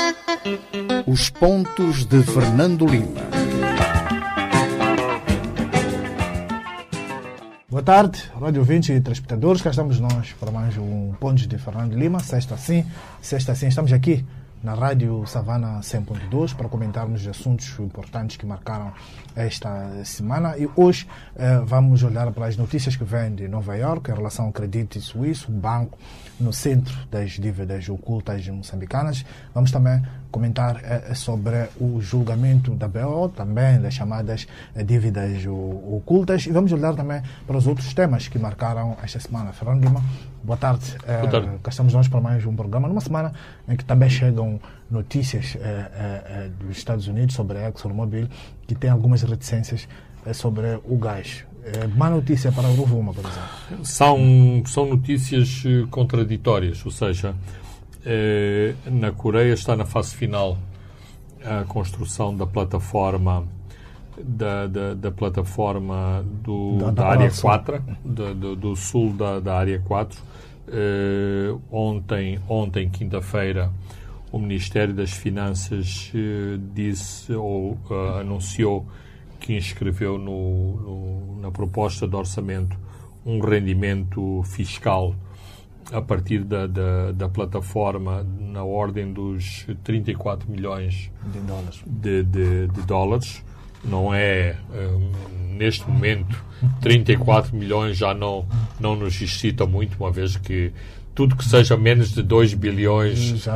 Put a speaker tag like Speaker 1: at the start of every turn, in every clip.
Speaker 1: Os pontos de Fernando Lima.
Speaker 2: Boa tarde, rádio ouvintes e telespectadores. Cá estamos nós para mais um Pontos de Fernando Lima. Sexta sim, estamos aqui na Rádio Savana 100.2 para comentarmos assuntos importantes que marcaram esta semana. E hoje vamos olhar para as notícias que vêm de Nova Iorque em relação ao Credit Suisse, um banco no centro das dívidas ocultas moçambicanas. Vamos também comentar sobre o julgamento da BO, também das chamadas dívidas ocultas, e vamos olhar também para os outros temas que marcaram esta semana. Fernando Lima, boa tarde.
Speaker 3: Boa tarde.
Speaker 2: Cá estamos nós para mais um programa, numa semana em que também chegam notícias dos Estados Unidos sobre a ExxonMobil, que tem algumas reticências sobre o gás. Má notícia para o Rovuma, por exemplo.
Speaker 3: São notícias contraditórias, ou seja, na Coreia está na fase final a construção da plataforma da plataforma da área 4, do sul da área 4. Ontem, quinta-feira, o Ministério das Finanças disse ou anunciou que inscreveu na proposta de orçamento um rendimento fiscal a partir da plataforma na ordem dos 34 milhões de dólares. Não é, neste momento, 34 milhões já não nos excita muito, uma vez que tudo que seja menos de 2 bilhões já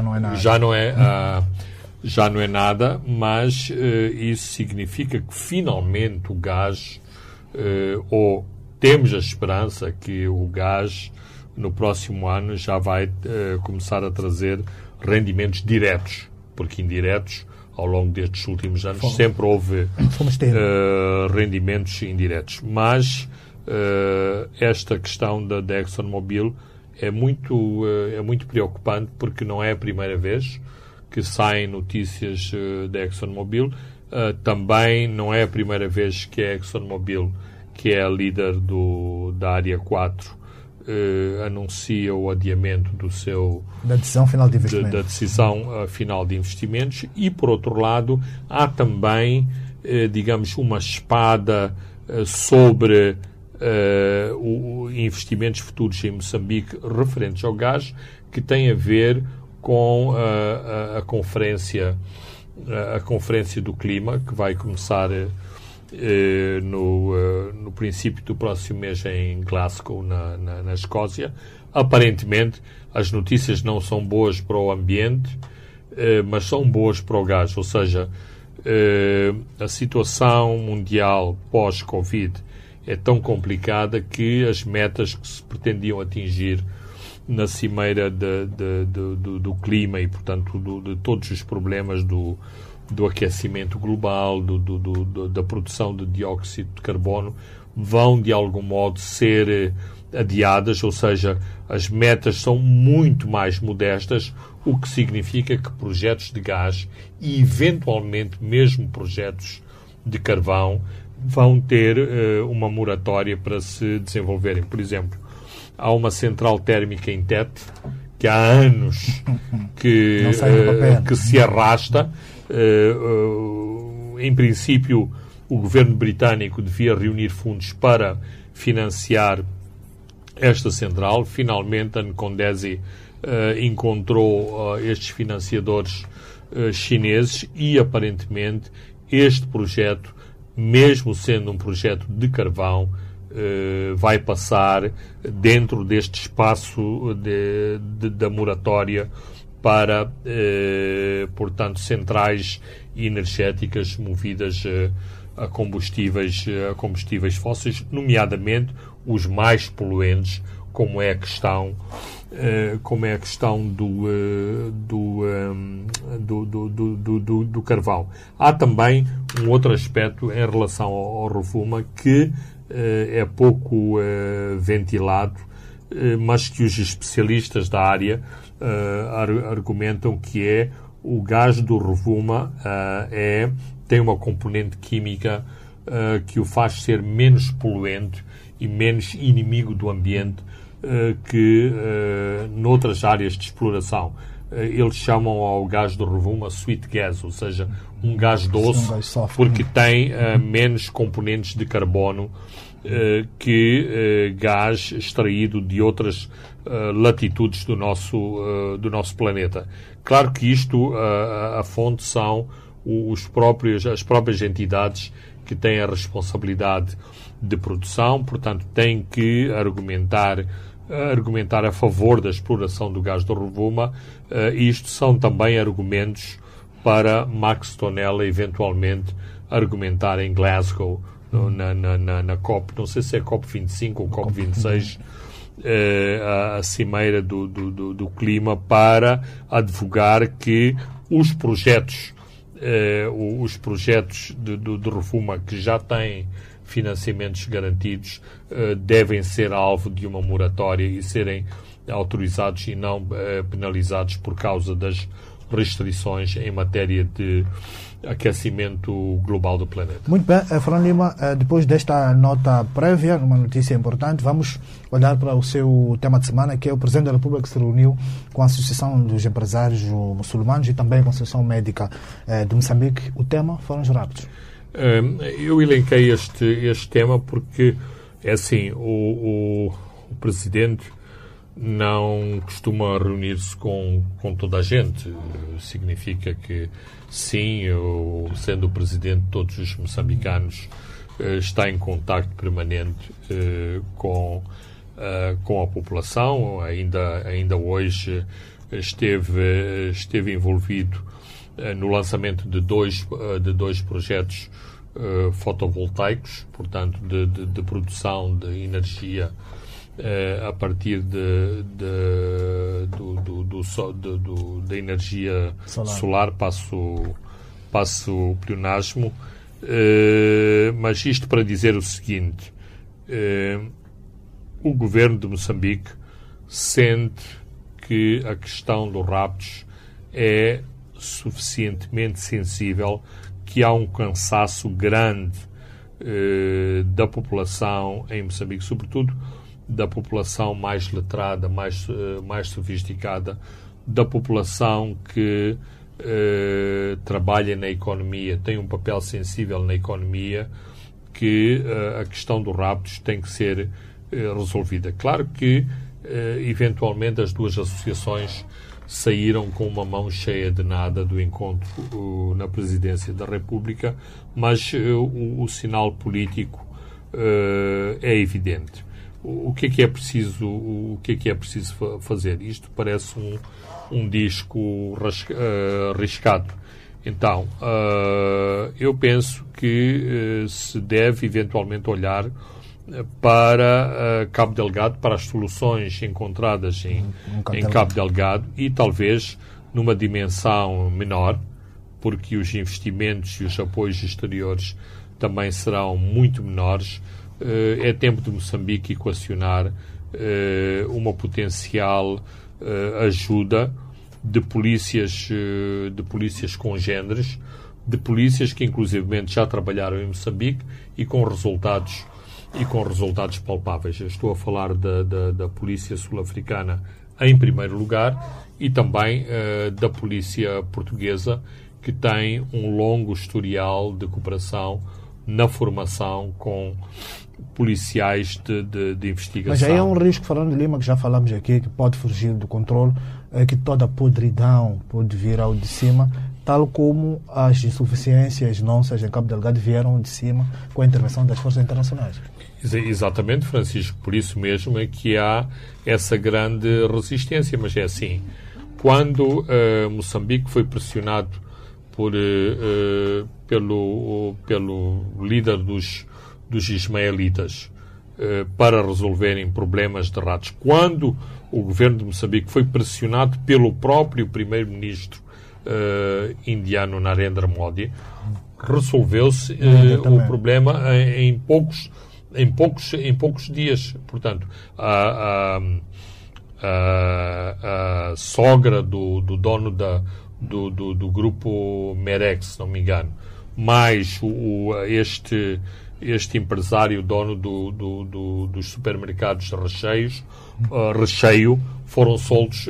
Speaker 3: não é nada, mas isso significa que finalmente o gás, ou temos a esperança que o gás no próximo ano já vai começar a trazer rendimentos diretos, porque indiretos, ao longo destes últimos anos, sempre houve rendimentos indiretos. Mas esta questão da ExxonMobil é muito preocupante, porque não é a primeira vez que saem notícias da ExxonMobil. Também não é a primeira vez que a ExxonMobil, que é a líder da área 4, anuncia o adiamento
Speaker 2: da decisão final de investimentos.
Speaker 3: Da decisão final de investimentos. E, por outro lado, há também, digamos, uma espada sobre investimentos futuros em Moçambique referentes ao gás, que tem a ver com a conferência do clima, que vai começar no princípio do próximo mês em Glasgow, na Escócia. Aparentemente, as notícias não são boas para o ambiente, mas são boas para o gás. Ou seja, a situação mundial pós-Covid é tão complicada que as metas que se pretendiam atingir na cimeira do clima e, portanto, de todos os problemas do aquecimento global, da produção de dióxido de carbono, vão, de algum modo, ser adiadas, ou seja, as metas são muito mais modestas, o que significa que projetos de gás e, eventualmente, mesmo projetos de carvão vão ter uma moratória para se desenvolverem. Por exemplo, há uma central térmica em Tete, que há anos que se arrasta. Em princípio, o governo britânico devia reunir fundos para financiar esta central. Finalmente, a Ncondesi encontrou estes financiadores chineses e, aparentemente, este projeto, mesmo sendo um projeto de carvão, vai passar dentro deste espaço da moratória para, portanto, centrais energéticas movidas a combustíveis fósseis, nomeadamente os mais poluentes, como é a questão do carvão. Há também um outro aspecto em relação ao Rovuma que é pouco ventilado, mas que os especialistas da área argumentam que é o gás do Rovuma tem uma componente química que o faz ser menos poluente e menos inimigo do ambiente que noutras áreas de exploração. eles chamam ao gás do Rovuma sweet gas, ou seja, um gás doce,
Speaker 2: soft,
Speaker 3: porque tem menos componentes de carbono que gás extraído de outras latitudes do nosso planeta. Claro que isto, a fonte são as próprias entidades que têm a responsabilidade de produção, portanto, têm que argumentar a favor da exploração do gás do Rovuma. Isto são também argumentos para Max Tonella eventualmente argumentar em Glasgow, na COP, não sei se é COP 25 ou COP 26, a cimeira do clima, para advogar que os projetos de Rovuma que já têm financiamentos garantidos devem ser alvo de uma moratória e serem autorizados e não penalizados por causa das restrições em matéria de aquecimento global do planeta.
Speaker 2: Muito bem, Fernando Lima, depois desta nota prévia, uma notícia importante, vamos olhar para o seu tema de semana, que é o Presidente da República que se reuniu com a Associação dos Empresários Muçulmanos e também com a Associação Médica de Moçambique. O tema foram os raptos.
Speaker 3: Eu elenquei este tema porque, é assim, o Presidente não costuma reunir-se com toda a gente. Significa que, sim, eu, sendo o Presidente de todos os moçambicanos, está em contacto permanente com a população. Ainda hoje esteve envolvido no lançamento de dois projetos fotovoltaicos, portanto, de produção de energia a partir da energia solar, passo o pleonasmo. Mas isto para dizer o seguinte: o governo de Moçambique sente que a questão dos raptos é suficientemente sensível, que há um cansaço grande da população em Moçambique, sobretudo da população mais letrada, mais sofisticada, da população que trabalha na economia, tem um papel sensível na economia, que a questão dos raptos tem que ser resolvida. Claro que, eventualmente, as duas associações saíram com uma mão cheia de nada do encontro na Presidência da República, mas o sinal político é evidente. O que é preciso fazer? Isto parece um disco arriscado. Então, eu penso que se deve eventualmente olhar para Cabo Delgado, para as soluções encontradas em Cabo Delgado, e talvez numa dimensão menor, porque os investimentos e os apoios exteriores também serão muito menores. É tempo de Moçambique equacionar uma potencial ajuda de polícias congêneres, de polícias que inclusivamente já trabalharam em Moçambique e com resultados palpáveis. Eu estou a falar da polícia sul-africana em primeiro lugar e também da polícia portuguesa, que tem um longo historial de cooperação na formação com policiais de investigação.
Speaker 2: Mas aí é um risco, Fernando Lima, que já falamos aqui, que pode fugir do controle, que toda a podridão pode vir ao de cima, tal como as insuficiências nossas em Cabo Delgado vieram de cima com a intervenção das forças internacionais.
Speaker 3: Exatamente, Francisco. Por isso mesmo é que há essa grande resistência. Mas é assim, quando Moçambique foi pressionado pelo líder dos ismaelitas para resolverem problemas de ratos, quando o governo de Moçambique foi pressionado pelo próprio primeiro-ministro indiano Narendra Modi, resolveu-se o problema em poucos dias. Portanto, a sogra do dono do grupo Merex, se não me engano, mais este empresário dono dos supermercados Recheio, foram soltos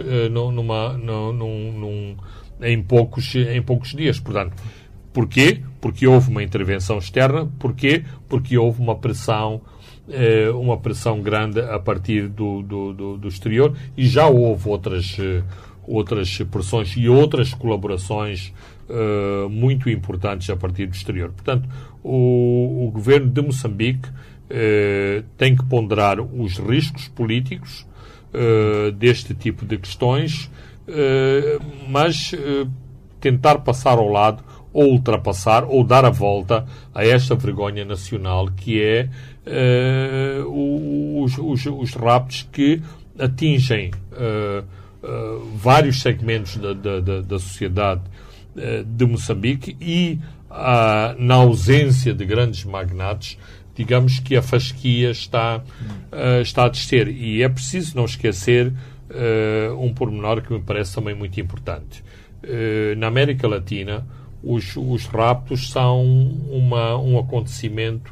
Speaker 3: em poucos dias. Portanto, porquê? Porque houve uma intervenção externa. Porquê? Porque houve uma pressão grande a partir do exterior, e já houve outras pressões e outras colaborações muito importantes a partir do exterior. Portanto, o governo de Moçambique tem que ponderar os riscos políticos deste tipo de questões, mas tentar passar ao lado, ou ultrapassar, ou dar a volta a esta vergonha nacional que é os raptos que atingem vários segmentos da sociedade de Moçambique, e na ausência de grandes magnates, digamos que a fasquia está a descer. E é preciso não esquecer um pormenor que me parece também muito importante. Na América Latina, os raptos são um acontecimento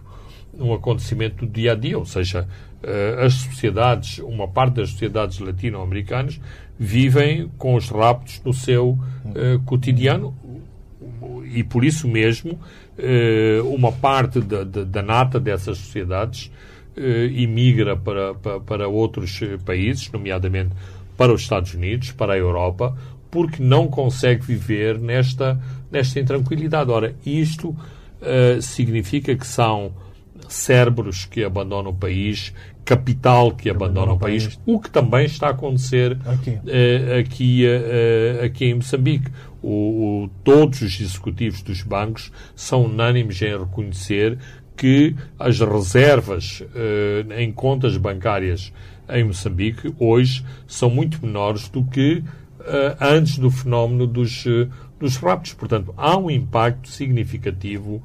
Speaker 3: do dia a dia, ou seja, as sociedades, uma parte das sociedades latino-americanas vivem com os raptos no seu cotidiano, e por isso mesmo uma parte da nata dessas sociedades imigra para outros países, nomeadamente para os Estados Unidos, para a Europa, porque não consegue viver nesta intranquilidade. Ora, isto significa que são cérebros que abandonam o país, capital que abandona o país, o que também está a acontecer aqui em Moçambique. Todos os executivos dos bancos são unânimes em reconhecer que as reservas em contas bancárias em Moçambique hoje são muito menores do que antes do fenómeno dos raptos. Portanto, há um impacto significativo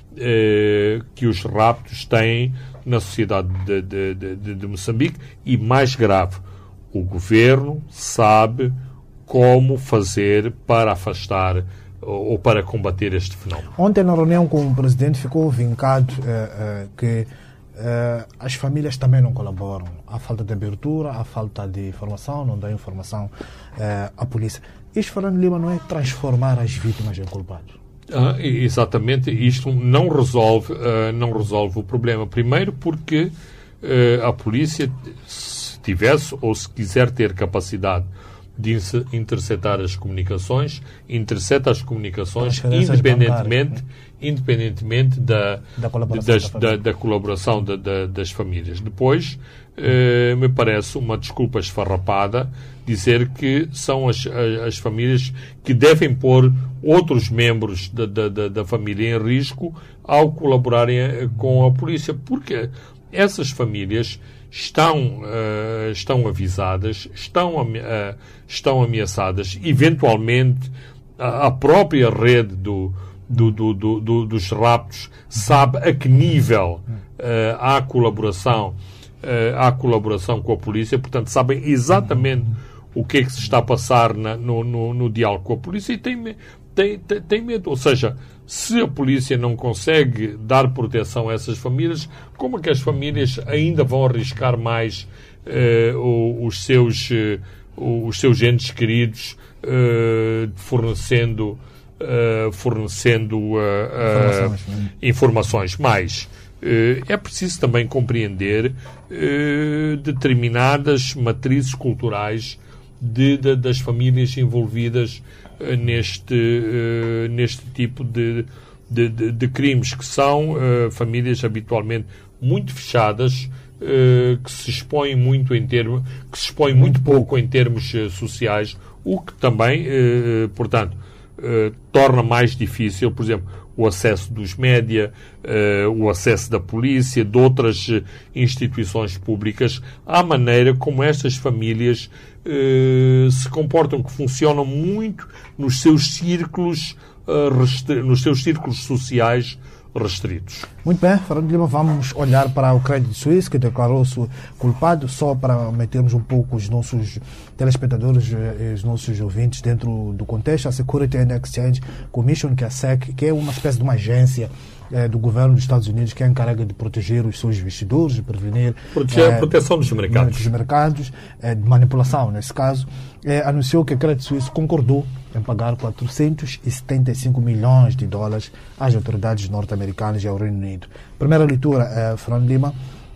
Speaker 3: que os raptos têm na sociedade de Moçambique, e mais grave, o governo sabe como fazer para afastar ou para combater este fenómeno.
Speaker 2: Ontem, na reunião com o presidente, ficou vincado que as famílias também não colaboram. Há falta de abertura, há falta de informação, não dá informação à polícia. Isto, Fernando Lima, não é transformar as vítimas em culpados?
Speaker 3: Exatamente. Isto não resolve o problema. Primeiro porque a polícia, se tivesse ou se quiser ter capacidade de interceptar as comunicações, intercepta as comunicações independentemente da colaboração das famílias. Depois, me parece uma desculpa esfarrapada dizer que são as famílias que devem pôr outros membros da família em risco ao colaborarem com a polícia, porque essas famílias estão avisadas, estão ameaçadas. Eventualmente, a própria rede dos raptos sabe a que nível há colaboração com a polícia, portanto sabem exatamente o que é que se está a passar no diálogo com a polícia, e tem medo. Ou seja, se a polícia não consegue dar proteção a essas famílias, como é que as famílias ainda vão arriscar mais os seus entes queridos fornecendo informações? Mais, é preciso também compreender determinadas matrizes culturais das famílias envolvidas neste tipo de crimes, que são famílias habitualmente muito fechadas, que se expõem muito pouco em termos sociais, o que também, portanto, torna mais difícil, por exemplo, o acesso dos média, o acesso da polícia, de outras instituições públicas, à maneira como estas famílias se comportam, que funcionam muito nos seus círculos sociais restritos.
Speaker 2: Muito bem, Fernando Lima, vamos olhar para o Credit Suisse, que declarou-se culpado, só para metermos um pouco os nossos telespectadores e os nossos ouvintes dentro do contexto. A Security and Exchange Commission, que é a SEC, que é uma espécie de uma agência do governo dos Estados Unidos que é encarrega de proteger os seus investidores, de prevenir
Speaker 3: a proteção dos mercados,
Speaker 2: de manipulação, nesse caso, anunciou que a Credit Suisse concordou em pagar 475 milhões de dólares às autoridades norte-americanas e ao Reino Unido. Primeira leitura, Fernando Lima.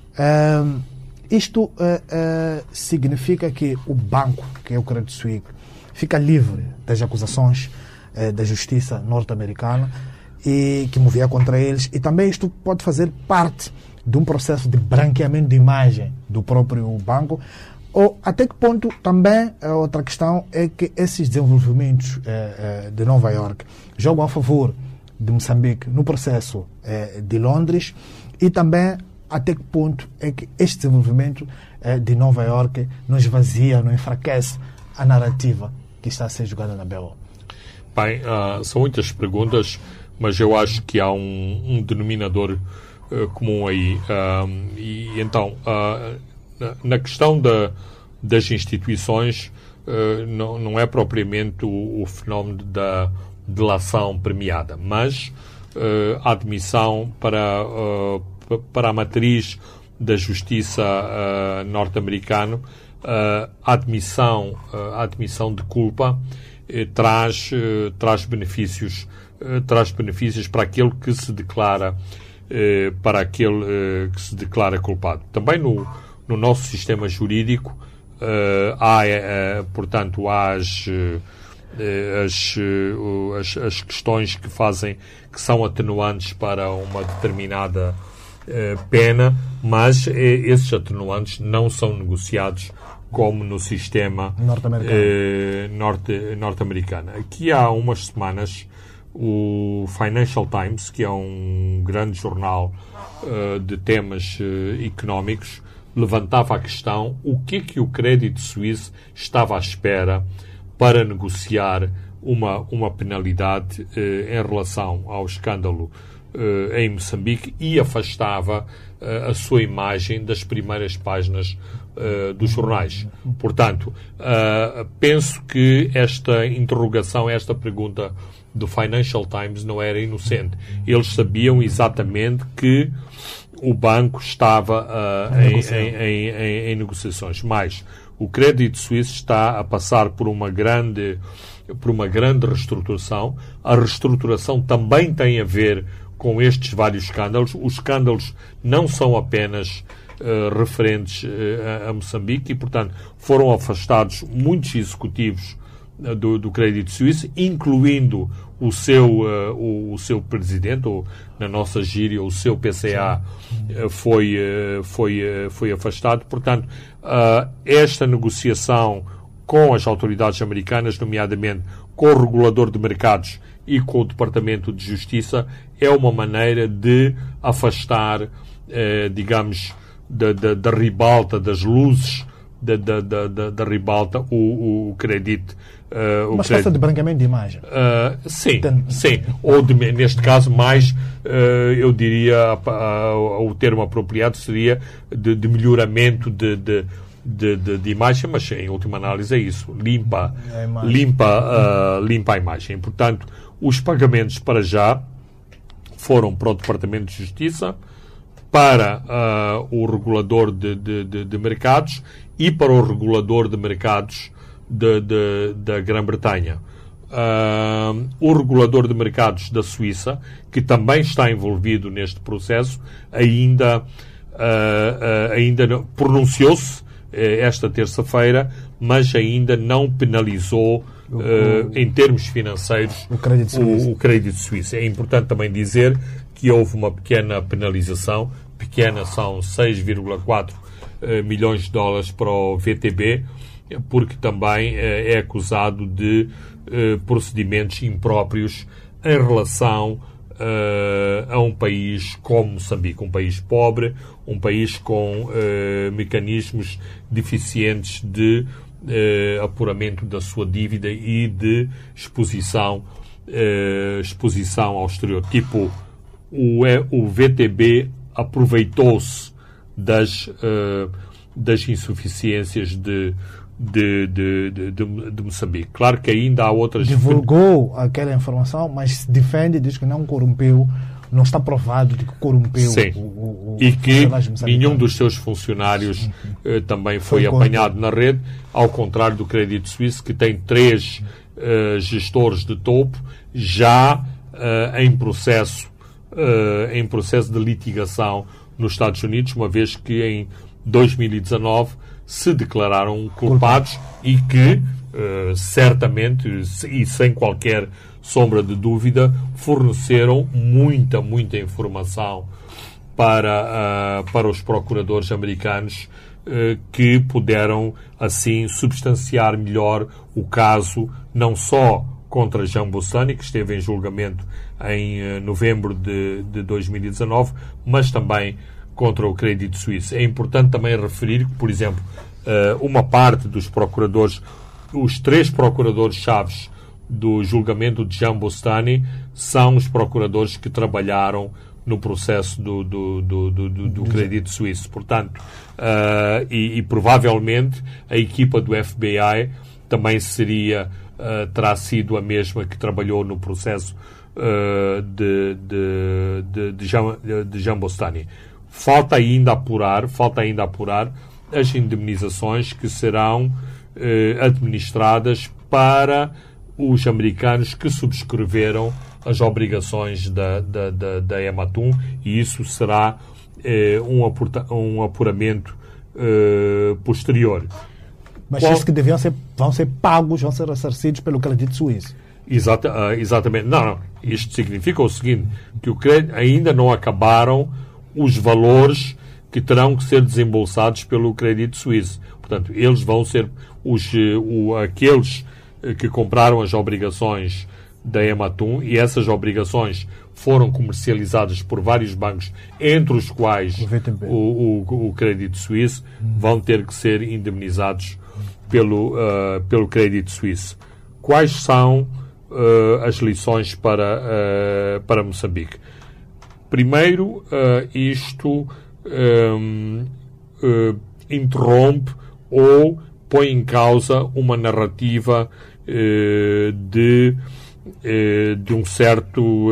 Speaker 2: Isto significa que o banco, que é o Credit Suisse, fica livre das acusações da justiça norte-americana e que movia contra eles, e também isto pode fazer parte de um processo de branqueamento de imagem do próprio banco. Ou até que ponto também a outra questão é que esses desenvolvimentos de Nova York jogam a favor de Moçambique no processo de Londres, e também até que ponto é que este desenvolvimento de Nova York não esvazia, não enfraquece a narrativa que está a ser jogada na BO.
Speaker 3: Bem, são muitas perguntas, mas eu acho que há um denominador comum aí. E então, na questão das instituições, não é propriamente o fenómeno da delação premiada, mas a admissão para a matriz da justiça norte-americana, a admissão de culpa traz benefícios para aquele que se declara culpado. Também no nosso sistema jurídico portanto, há as questões que são atenuantes para uma determinada pena, mas esses atenuantes não são negociados como no sistema norte-americano. Aqui há umas semanas o Financial Times, que é um grande jornal de temas económicos, levantava a questão: o que o Credit Suisse estava à espera para negociar uma penalidade em relação ao escândalo em Moçambique, e afastava a sua imagem das primeiras páginas dos jornais. Portanto, penso que esta interrogação, esta pergunta do Financial Times não era inocente. Eles sabiam exatamente que o banco estava em negociações. Mas o Credit Suisse está a passar por uma grande reestruturação. A reestruturação também tem a ver com estes vários escândalos. Os escândalos não são apenas referentes a Moçambique e, portanto, foram afastados muitos executivos do Credit Suisse, incluindo o seu presidente, ou na nossa gíria, o seu PCA, foi afastado. Portanto, esta negociação com as autoridades americanas, nomeadamente com o regulador de mercados e com o Departamento de Justiça, é uma maneira de afastar, digamos, da ribalta, das luzes da ribalta, o crédito.
Speaker 2: Uma espécie de branqueamento de imagem.
Speaker 3: Sim. Ou, neste caso, mais, eu diria, o termo apropriado seria de melhoramento de imagem, mas em última análise é isso. Limpa a imagem. Portanto, os pagamentos para já foram para o Departamento de Justiça, para o regulador de mercados e para o regulador de mercados da Grã-Bretanha. O regulador de mercados da Suíça, que também está envolvido neste processo, ainda pronunciou-se esta terça-feira, mas ainda não penalizou em termos financeiros o Credit Suisse. É importante também dizer que houve uma pequena penalização, são 6,4 milhões de dólares para o VTB, porque também é acusado de procedimentos impróprios em relação a um país como Moçambique, um país pobre, um país com mecanismos deficientes de apuramento da sua dívida e de exposição ao exterior, tipo o VTB aproveitou-se das insuficiências de Moçambique. Claro que ainda há outras...
Speaker 2: Divulgou aquela informação, mas defende, diz que não corrompeu, não está provado de que corrompeu.
Speaker 3: Sim. E que nenhum dos seus funcionários também foi apanhado na rede, ao contrário do Credit Suisse, que tem 3 gestores de topo já em processo de litigação nos Estados Unidos, uma vez que em 2019 se declararam culpados e que certamente e sem qualquer sombra de dúvida forneceram muita informação para os procuradores americanos, que puderam assim substanciar melhor o caso, não só contra Jean Bossani, que esteve em julgamento em novembro de 2019, mas também contra o Credit Suisse. É importante também referir que, por exemplo, uma parte dos procuradores, os 3 procuradores-chaves do julgamento de Jean Bossani, são os procuradores que trabalharam no processo do Credit Suisse. Portanto, e provavelmente a equipa do FBI também terá sido a mesma que trabalhou no processo de Jean Bossani. Falta ainda apurar as indemnizações que serão administradas para os americanos que subscreveram as obrigações da Ematum, e isso será um apuramento posterior.
Speaker 2: Mas isso que vão ser pagos, vão ser ressarcidos pelo Credit Suisse.
Speaker 3: Exatamente. Não. Isto significa o seguinte, que ainda não acabaram os valores que terão que ser desembolsados pelo Credit Suisse. Portanto, eles vão ser aqueles que compraram as obrigações da Ematum, e essas obrigações foram comercializadas por vários bancos, entre os quais o Credit Suisse, vão ter que ser indemnizados pelo Credit Suisse. Quais são as lições para Moçambique? Primeiro, isto interrompe ou põe em causa uma narrativa de um certo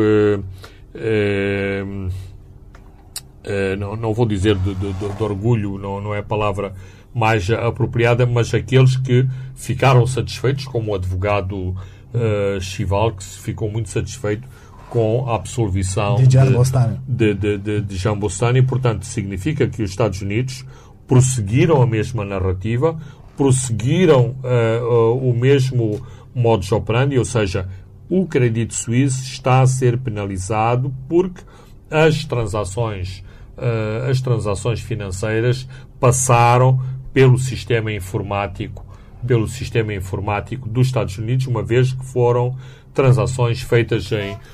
Speaker 3: não vou dizer de orgulho, não é a palavra mais apropriada, mas aqueles que ficaram satisfeitos, como o advogado Chival, que ficou muito satisfeito com a absolvição de Jean Bossani. Portanto, significa que os Estados Unidos prosseguiram a mesma narrativa, prosseguiram o mesmo modus operandi, ou seja, o Credit Suisse está a ser penalizado porque as transações financeiras passaram pelo sistema informático dos Estados Unidos, uma vez que foram transações feitas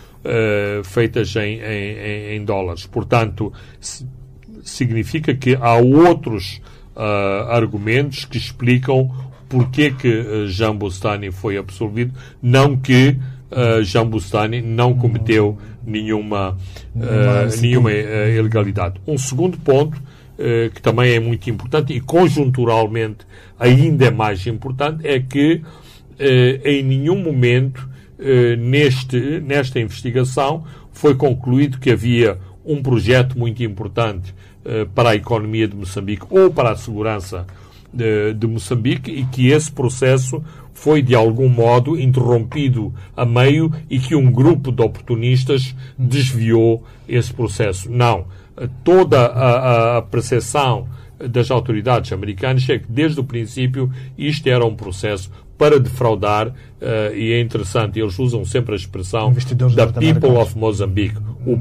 Speaker 3: em dólares. Portanto, significa que há outros argumentos que explicam porque que Jean Bossani foi absolvido, não que Jean Bossani não cometeu nenhuma ilegalidade. Um segundo ponto, que também é muito importante e conjunturalmente ainda é mais importante, é que em nenhum momento nesta investigação foi concluído que havia um projeto muito importante para a economia de Moçambique ou para a segurança de Moçambique, e que esse processo foi de algum modo interrompido a meio e que um grupo de oportunistas desviou esse processo. Não. Toda a percepção das autoridades americanas é que desde o princípio isto era um processo para defraudar, e é interessante, eles usam sempre a expressão da people of Mozambique, o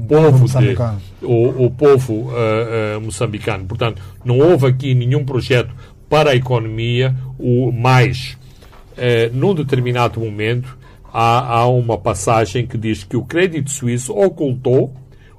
Speaker 3: povo moçambicano. Portanto, não houve aqui nenhum projeto para a economia, num determinado momento há uma passagem que diz que o Credit Suisse ocultou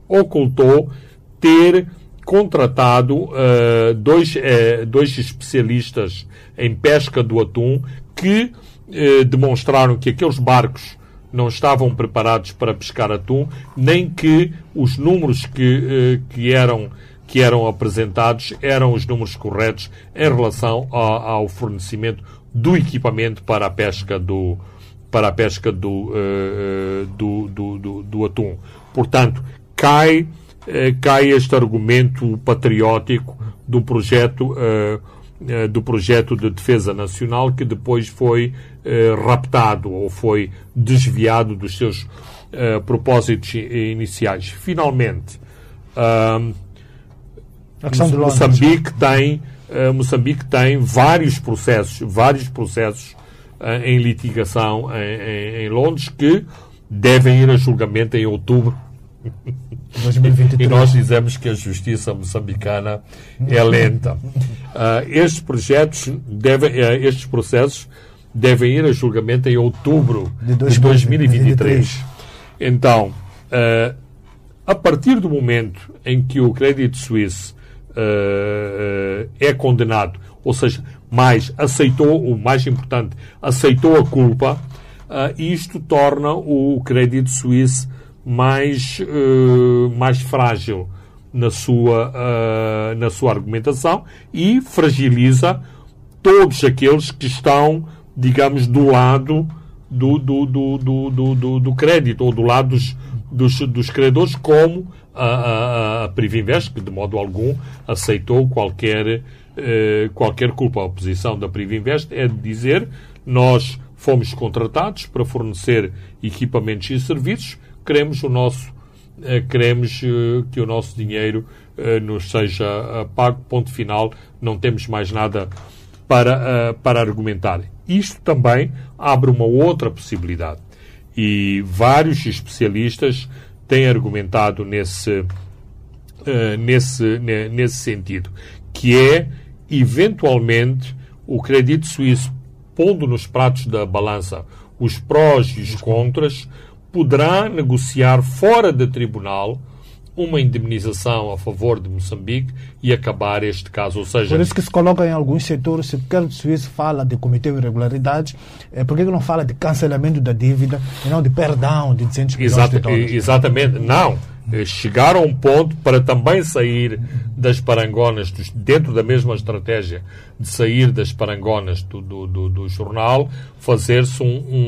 Speaker 3: ter contratado dois especialistas em pesca do atum que demonstraram que aqueles barcos não estavam preparados para pescar atum, nem que os números que eram apresentados eram os números corretos em relação ao fornecimento do equipamento para a pesca do atum. Portanto, cai este argumento patriótico do projeto de defesa nacional, que depois foi raptado ou foi desviado dos seus propósitos iniciais. Finalmente, Moçambique tem vários processos em litigação em Londres que devem ir a julgamento em outubro.
Speaker 2: 2023.
Speaker 3: E nós dizemos que a justiça moçambicana é lenta. Estes processos devem ir a julgamento em outubro de 2023. Então, a partir do momento em que o Credit Suisse é condenado, ou seja, o mais importante, aceitou a culpa, isto torna o Credit Suisse mais frágil na sua argumentação e fragiliza todos aqueles que estão, digamos, do lado do crédito, ou do lado dos credores, como a Privinvest, que de modo algum aceitou qualquer culpa. A posição da Privinvest é de dizer: nós fomos contratados para fornecer equipamentos e serviços, queremos que o nosso dinheiro nos seja pago, ponto final, não temos mais nada para argumentar. Isto também abre uma outra possibilidade, e vários especialistas têm argumentado nesse sentido, que é, eventualmente, o Credit Suisse, pondo nos pratos da balança os prós e os contras, poderá negociar fora de tribunal uma indemnização a favor de Moçambique e acabar este caso. Ou seja,
Speaker 2: por isso que se coloca em alguns setores, se o Credit Suisse fala de cometer irregularidades, por que não fala de cancelamento da dívida e não de perdão de 200 milhões de dólares?
Speaker 3: Exatamente. Não. Chegaram a um ponto para também sair das parangonas, dentro da mesma estratégia de sair das parangonas do jornal, fazer-se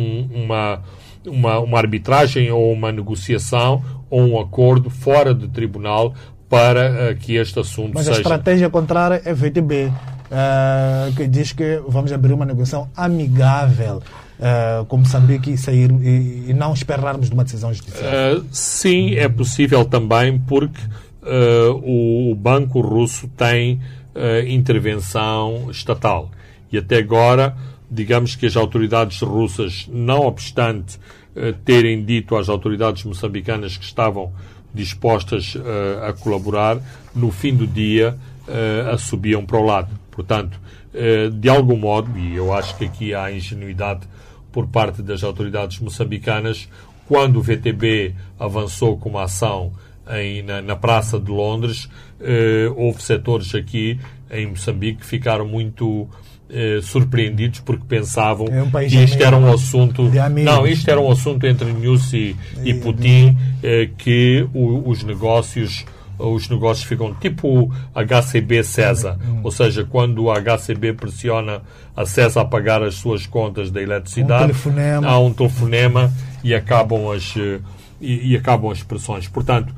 Speaker 3: uma arbitragem ou uma negociação ou um acordo fora do tribunal para que este assunto
Speaker 2: seja...
Speaker 3: Mas a
Speaker 2: estratégia contrária é VTB, que diz que vamos abrir uma negociação amigável com Moçambique e não esperarmos de uma decisão judicial.
Speaker 3: Sim, é possível também, porque o Banco Russo tem intervenção estatal. E até agora, digamos que as autoridades russas, não obstante terem dito às autoridades moçambicanas que estavam dispostas a colaborar, no fim do dia a subiam para o lado. Portanto, de algum modo, e eu acho que aqui há ingenuidade por parte das autoridades moçambicanas, quando o VTB avançou com uma ação na Praça de Londres, houve setores aqui em Moçambique que ficaram muito surpreendidos, porque pensavam que isto era um assunto... Não, isto era um assunto entre Nyusi e Putin, que os negócios ficam tipo HCB César. Ou seja, quando o HCB pressiona a César a pagar as suas contas da eletricidade, há um telefonema e acabam as pressões. Portanto,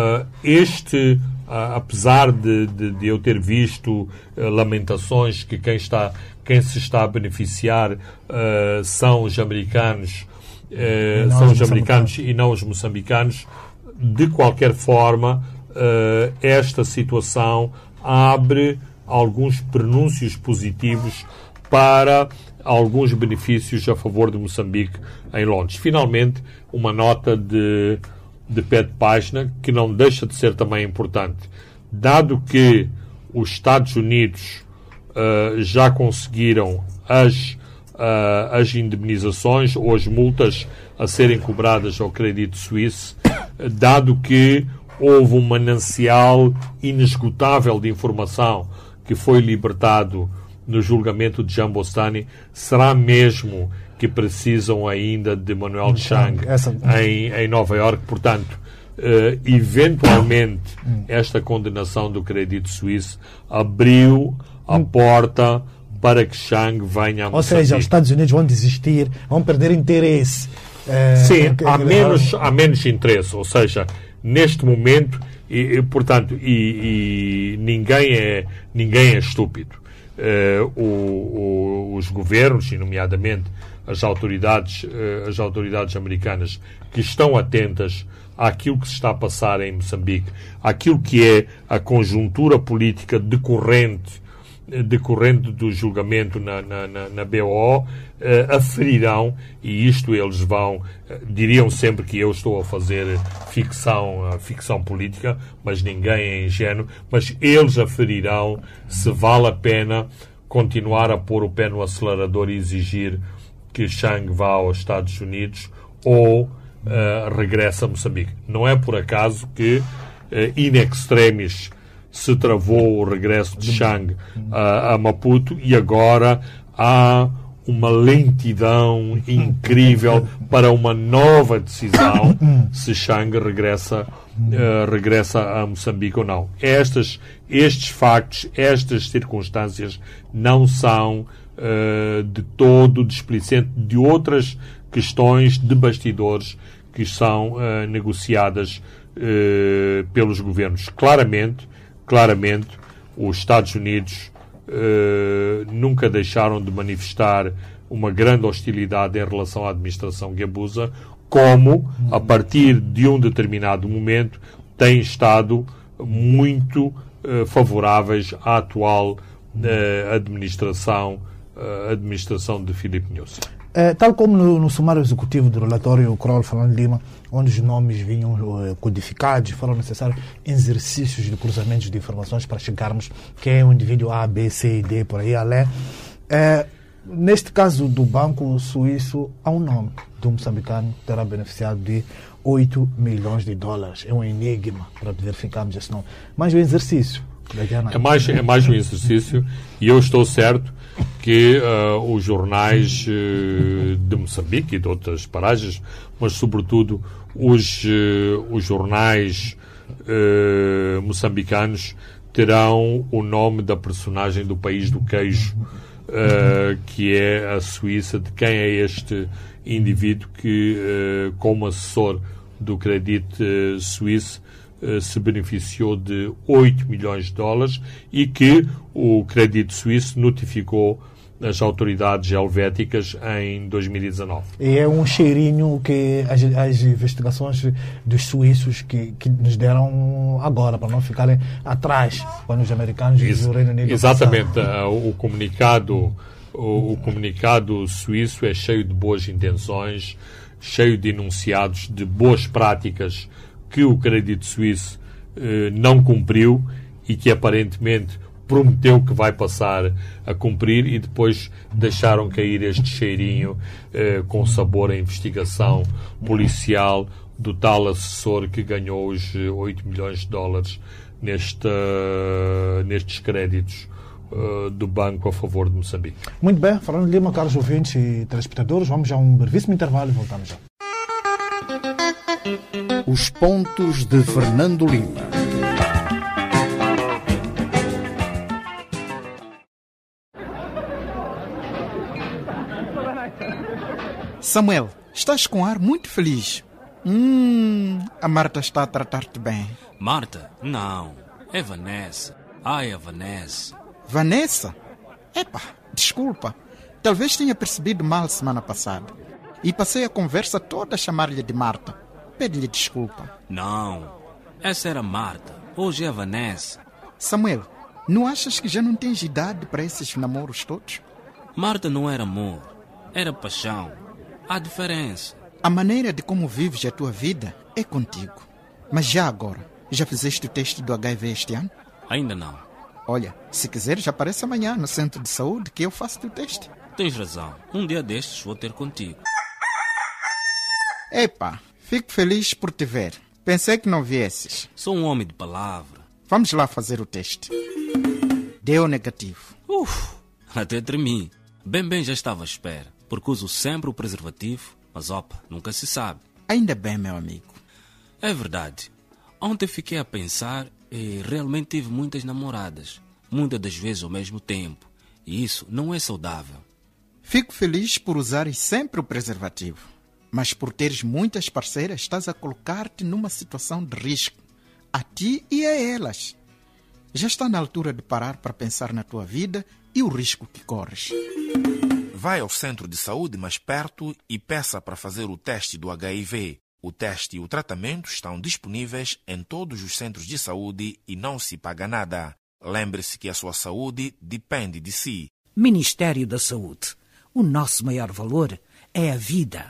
Speaker 3: apesar de eu ter visto lamentações que quem se está a beneficiar são os americanos, e não os moçambicanos, de qualquer forma, esta situação abre alguns prenúncios positivos para alguns benefícios a favor de Moçambique em Londres. Finalmente, uma nota de pé de página, que não deixa de ser também importante. Dado que os Estados Unidos já conseguiram as indemnizações ou as multas a serem cobradas ao Credit Suisse, dado que houve um manancial inesgotável de informação que foi libertado no julgamento de Jambostani, será mesmo que precisam ainda de Manuel Chang em Nova Iorque. Portanto, eventualmente, esta condenação do Credit Suisse abriu a porta para que Chang venha a Moçambique.
Speaker 2: Ou seja, os Estados Unidos vão desistir, vão perder interesse.
Speaker 3: Sim, há menos interesse. Ou seja, neste momento, portanto, ninguém é estúpido. Os governos, e nomeadamente as autoridades americanas, que estão atentas àquilo que se está a passar em Moçambique, àquilo que é a conjuntura política decorrente do julgamento na BO, aferirão, e isto eles diriam sempre que eu estou a fazer ficção política, mas ninguém é ingênuo, mas eles aferirão se vale a pena continuar a pôr o pé no acelerador e exigir que Chang vá aos Estados Unidos ou regresse a Moçambique. Não é por acaso que in extremis se travou o regresso de Chang a Maputo e agora há uma lentidão incrível para uma nova decisão se Chang regressa a Moçambique ou não. Estes factos, estas circunstâncias não são de todo displicente de outras questões de bastidores que são negociadas pelos governos. Claramente, os Estados Unidos nunca deixaram de manifestar uma grande hostilidade em relação à administração Guebuza, como, a partir de um determinado momento, têm estado muito favoráveis à atual administração de Filipe Nyusi.
Speaker 2: Tal como no sumário executivo do relatório Kroll Fernando Lima, onde os nomes vinham codificados, foram necessários exercícios de cruzamentos de informações para chegarmos quem é o indivíduo A, B, C e D, por aí além. Neste caso do Banco Suíço, há um nome de um moçambicano que terá beneficiado de 8 milhões de dólares. É um enigma para verificarmos esse nome. Mas o exercício...
Speaker 3: É mais um exercício, e eu estou certo que os jornais de Moçambique e de outras paragens, mas sobretudo os jornais moçambicanos, terão o nome da personagem do país do queijo, que é a Suíça, de quem é este indivíduo que, como assessor do Credit Suisse, se beneficiou de 8 milhões de dólares e que o Credit Suisse notificou as autoridades helvéticas em 2019.
Speaker 2: E é um cheirinho que as investigações dos suíços que nos deram agora, para não ficarem atrás quando os americanos e o Reino Unido...
Speaker 3: Exatamente. O comunicado suíço é cheio de boas intenções, cheio de enunciados de boas práticas que o Credit Suisse não cumpriu e que aparentemente prometeu que vai passar a cumprir, e depois deixaram cair este cheirinho com sabor à investigação policial do tal assessor que ganhou os 8 milhões de dólares nestes créditos do banco a favor de Moçambique.
Speaker 2: Muito bem, Fernando Lima, caros ouvintes e telespectadores, vamos a um brevíssimo intervalo e voltamos já.
Speaker 1: Os pontos de Fernando Lima.
Speaker 4: Samuel, estás com ar muito feliz. A Marta está a tratar-te bem.
Speaker 5: Marta? Não. É Vanessa. Ai, a Vanessa.
Speaker 4: Vanessa? Epa, desculpa. Talvez tenha percebido mal semana passada. E passei a conversa toda a chamar-lhe de Marta. Pede-lhe desculpa.
Speaker 5: Não. Essa era Marta. Hoje é a Vanessa.
Speaker 4: Samuel, não achas que já não tens idade para esses namoros todos?
Speaker 5: Marta não era amor. Era paixão. Há diferença.
Speaker 4: A maneira de como vives a tua vida é contigo. Mas já agora, já fizeste o teste do HIV este ano?
Speaker 5: Ainda não.
Speaker 4: Olha, se quiseres, aparece amanhã no centro de saúde que eu faço o teste.
Speaker 5: Tens razão. Um dia destes vou ter contigo.
Speaker 4: Epa, fico feliz por te ver. Pensei que não viesses.
Speaker 5: Sou um homem de palavra.
Speaker 4: Vamos lá fazer o teste. Deu negativo.
Speaker 5: Até tremi. Bem já estava à espera. porque uso sempre o preservativo, mas nunca se sabe.
Speaker 4: Ainda bem, meu amigo.
Speaker 5: É verdade. Ontem fiquei a pensar e realmente tive muitas namoradas, muitas das vezes ao mesmo tempo, e isso não é saudável.
Speaker 4: Fico feliz por usares sempre o preservativo, mas por teres muitas parceiras estás a colocar-te numa situação de risco, a ti e a elas. Já está na altura de parar para pensar na tua vida e o risco que corres.
Speaker 6: Vai ao centro de saúde mais perto e peça para fazer o teste do HIV. O teste e o tratamento estão disponíveis em todos os centros de saúde e não se paga nada. Lembre-se que a sua saúde depende de si.
Speaker 7: Ministério da Saúde. O nosso maior valor é a vida.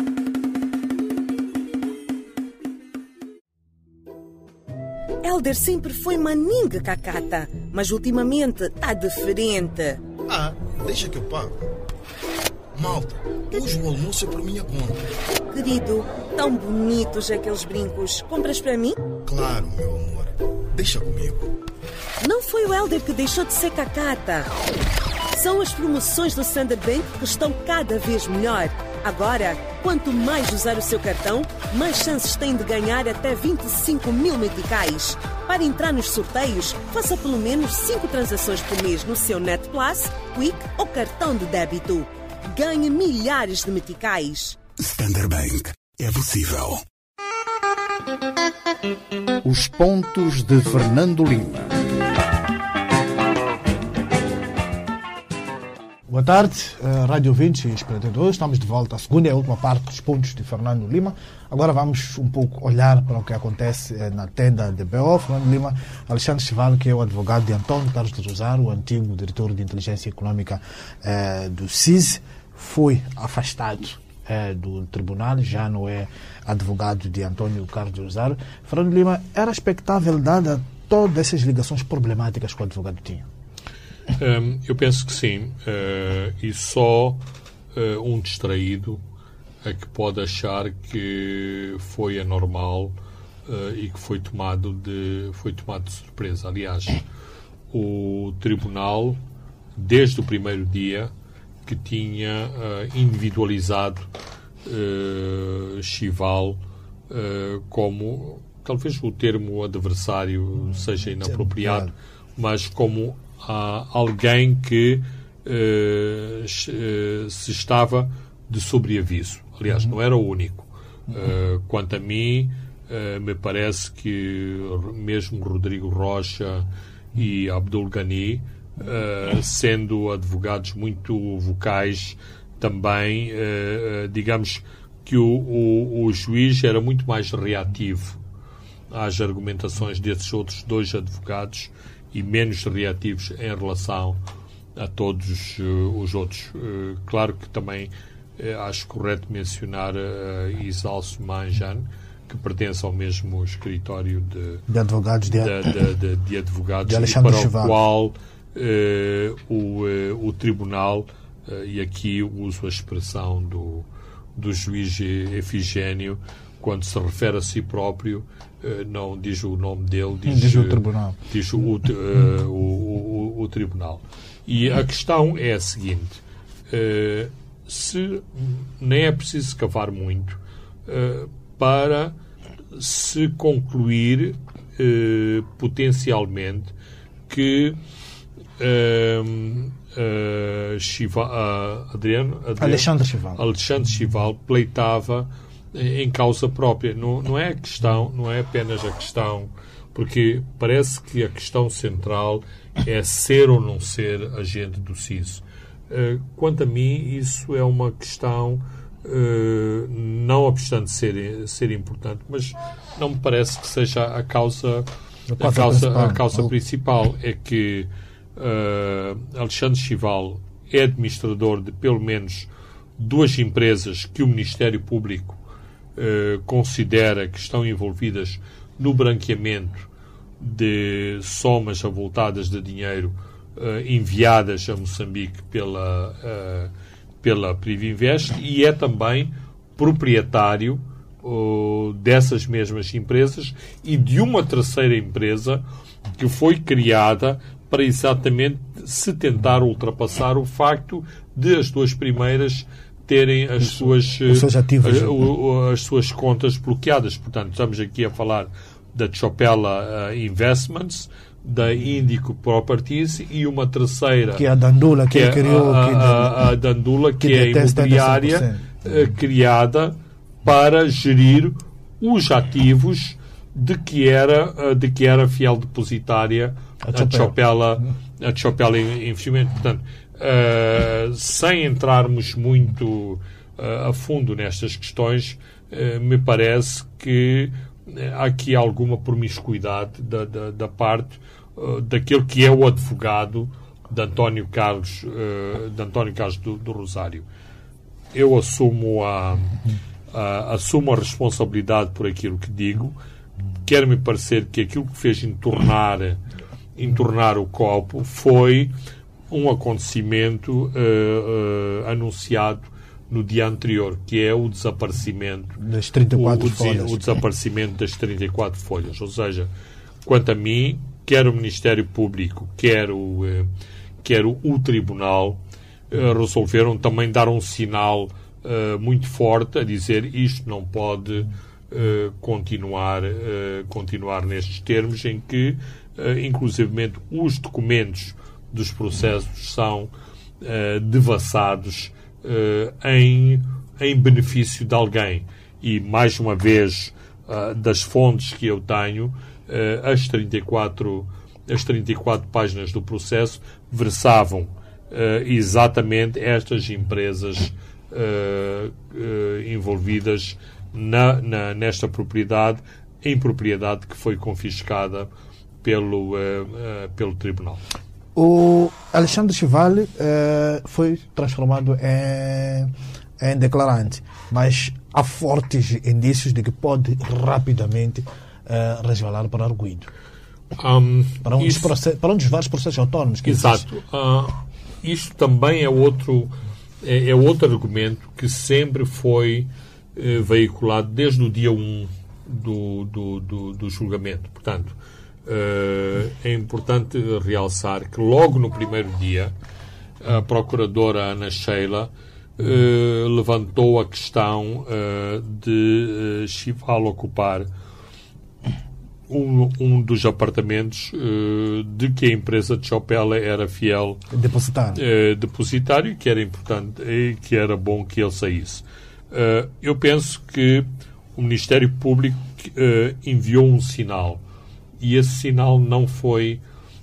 Speaker 8: Hélder sempre foi maninga cacata, mas ultimamente está diferente.
Speaker 9: Deixa que eu pago. Malta, hoje o almoço é por minha conta.
Speaker 8: Querido, tão bonitos aqueles brincos. Compras para mim?
Speaker 9: Claro, meu amor. Deixa comigo.
Speaker 8: Não foi o Hélder que deixou de ser cacata. São as promoções do Standard Bank que estão cada vez melhor. Agora, quanto mais usar o seu cartão, mais chances tem de ganhar até 25 mil meticais. Para entrar nos sorteios, faça pelo menos 5 transações por mês no seu Net Plus, Quick ou cartão de débito. Ganhe milhares de meticais.
Speaker 10: Standard Bank. É possível.
Speaker 1: Os pontos de Fernando Lima.
Speaker 2: Boa tarde, Rádio ouvintes e espectadores. Estamos de volta à segunda e a última parte dos pontos de Fernando Lima. Agora vamos um pouco olhar para o que acontece na tenda de BO. Fernando Lima, Alexandre Chival, que é o advogado de António Carlos de Rosário, o antigo diretor de inteligência econômica do CIS, foi afastado do tribunal, já não é advogado de António Carlos de Rosário. Fernando Lima, era expectável, dada todas essas ligações problemáticas que o advogado tinha?
Speaker 3: Eu penso que sim, e só um distraído é que pode achar que foi anormal e que foi tomado de surpresa. Aliás, o tribunal, desde o primeiro dia, que tinha individualizado Chival como, talvez o termo adversário seja inapropriado, mas como alguém que se estava de sobreaviso. Aliás, não era o único. Quanto a mim, me parece que mesmo Rodrigo Rocha e Abdul Ghani, sendo advogados muito vocais, também, digamos que o juiz era muito mais reativo às argumentações desses outros dois advogados e menos reativos em relação a todos os outros. Claro que também acho correto mencionar Isal Sumanjan, que pertence ao mesmo escritório de advogados de advogados, e para o qual o tribunal, e aqui uso a expressão do juiz Efigênio, quando se refere a si próprio, não diz o nome dele, diz o tribunal. Diz o tribunal. E a questão é a seguinte: nem é preciso cavar muito para se concluir potencialmente que
Speaker 2: Alexandre
Speaker 3: Chival pleitava em causa própria. Não é a questão, não é apenas a questão, porque parece que a questão central é ser ou não ser agente do CIS. Quanto a mim, isso é uma questão, não obstante ser importante, mas não me parece que seja a causa principal. É que Alexandre Chival é administrador de pelo menos 2 empresas que o Ministério Público considera que estão envolvidas no branqueamento de somas avultadas de dinheiro enviadas a Moçambique pela Privinvest, e é também proprietário dessas mesmas empresas e de uma terceira empresa que foi criada para exatamente se tentar ultrapassar o facto de as 2 primeiras terem as suas,
Speaker 2: os seus ativos,
Speaker 3: as suas contas bloqueadas. Portanto, estamos aqui a falar da Chopella Investments, da Indico Properties e uma terceira,
Speaker 2: que é a Dandula, que criou
Speaker 3: a Dandula, que é a imobiliária criada para gerir os ativos de que era fiel depositária a Chopella Investimento. Portanto, sem entrarmos muito a fundo nestas questões, me parece que há aqui alguma promiscuidade da parte daquele que é o advogado de António Carlos do Rosário. Eu assumo a responsabilidade por aquilo que digo. Quer-me parecer que aquilo que fez entornar o copo foi um acontecimento anunciado no dia anterior, que é o desaparecimento
Speaker 2: das 34 folhas.
Speaker 3: O desaparecimento das 34 folhas. Ou seja, quanto a mim, quer o Ministério Público, quer o Tribunal, resolveram também dar um sinal muito forte a dizer isto não pode continuar nestes termos, em que inclusivamente os documentos dos processos são devassados em benefício de alguém. E, mais uma vez, das fontes que eu tenho, as 34 páginas do processo versavam exatamente estas empresas envolvidas nesta propriedade, em propriedade que foi confiscada pelo Tribunal.
Speaker 2: O Alexandre Chivale foi transformado em declarante, mas há fortes indícios de que pode rapidamente resvalar para arguido. Para um dos vários processos autónomos que
Speaker 3: exato. Isto também é outro argumento que sempre foi veiculado desde o dia 1 do julgamento. Portanto, é importante realçar que logo no primeiro dia a procuradora Ana Sheila levantou a questão de Chivale ocupar um dos apartamentos de que a empresa de Chopella era fiel depositário, que era importante e que era bom que ele saísse. Eu penso que o Ministério Público enviou um sinal e esse sinal não foi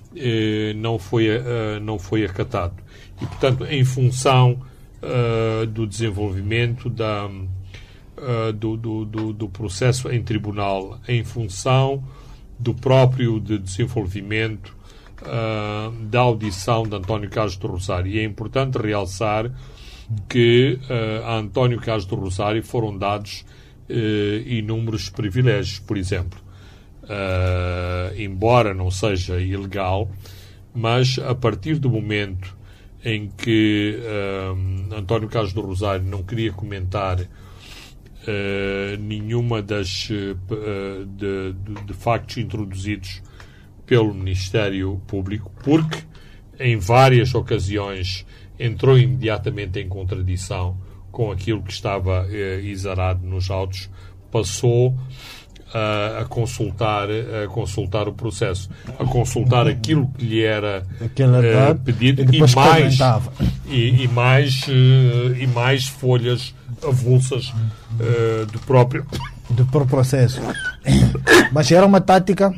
Speaker 3: acatado. E, portanto, em função do desenvolvimento do processo em tribunal, em função do próprio desenvolvimento da audição de António Carlos do Rosário. E é importante realçar que a António Carlos do Rosário foram dados inúmeros privilégios. Por exemplo, embora não seja ilegal, mas a partir do momento em que António Carlos do Rosário não queria comentar nenhuma de factos introduzidos pelo Ministério Público, porque em várias ocasiões entrou imediatamente em contradição com aquilo que estava exarado nos autos, passou a consultar o processo, a consultar aquilo que lhe era pedido e mais folhas avulsas do próprio
Speaker 2: processo. Mas era uma tática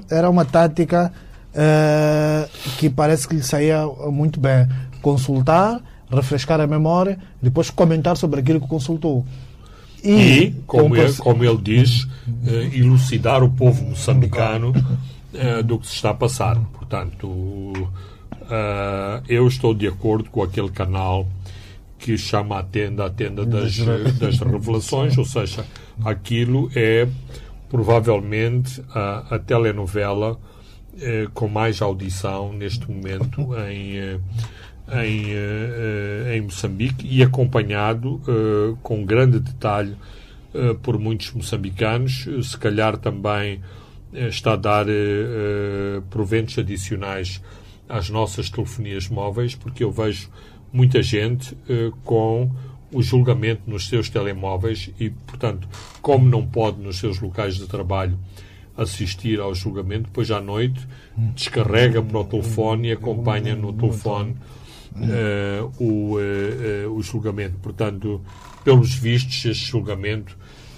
Speaker 2: que parece que lhe saía muito bem. Consultar, refrescar a memória, depois comentar sobre aquilo que consultou.
Speaker 3: E como ele diz, elucidar o povo moçambicano do que se está a passar. Portanto, eu estou de acordo com aquele canal que chama a tenda das revelações, ou seja, aquilo é provavelmente a telenovela com mais audição neste momento em Moçambique, e acompanhado com grande detalhe por muitos moçambicanos. Se calhar também está a dar proventos adicionais às nossas telefonias móveis, porque eu vejo muita gente com o julgamento nos seus telemóveis e, portanto, como não pode nos seus locais de trabalho assistir ao julgamento, depois à noite descarrega para o telefone e acompanha no telefone o julgamento. Portanto, pelos vistos, este julgamento